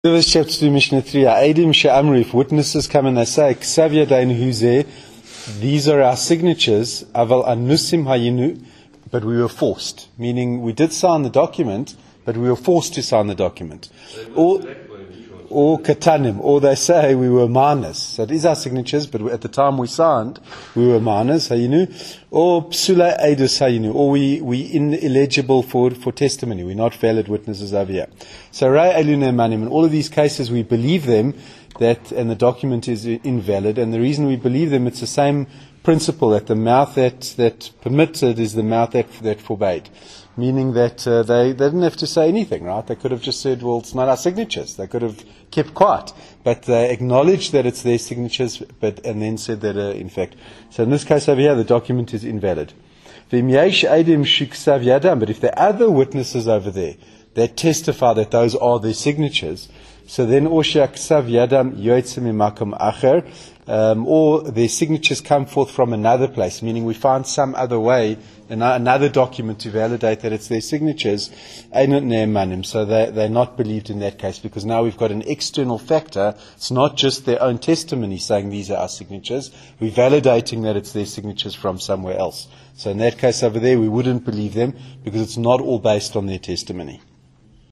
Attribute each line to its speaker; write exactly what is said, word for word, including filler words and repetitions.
Speaker 1: Chapter two, Mishnah three. Aidim she'amru, if witnesses come and they say, Ksav yadainu huzeh, these are our signatures, aval anusim hayinu, but we were forced. Meaning, we did sign the document, but we were forced to sign the document. Or, or katanim, or they say we were minors. So it is our signatures, but at the time we signed, we were minors, hayinu. Or psula eidus hayinu, or we, we ineligible for, for testimony. We're not valid witnesses over here. So Ray Elune Manim, in all of these cases we believe them that, and the document is invalid, and the reason we believe them, it's the same principle that the mouth that, that permitted is the mouth that, that forbade. Meaning that uh, they, they didn't have to say anything, right? They could have just said, well, it's not our signatures. They could have kept quiet. But they acknowledged that it's their signatures, but and then said that, uh, in fact. So in this case over here, the document is invalid. But if there are other witnesses over there that testify that those are their signatures, so then um, or their signatures come forth from another place, meaning we find some other way, another document to validate that it's their signatures, so they, they're not believed in that case, because now we've got an external factor. It's not just their own testimony saying these are our signatures, we're validating that it's their signatures from somewhere else. So in that case over there, we wouldn't believe them, because it's not all based on their testimony.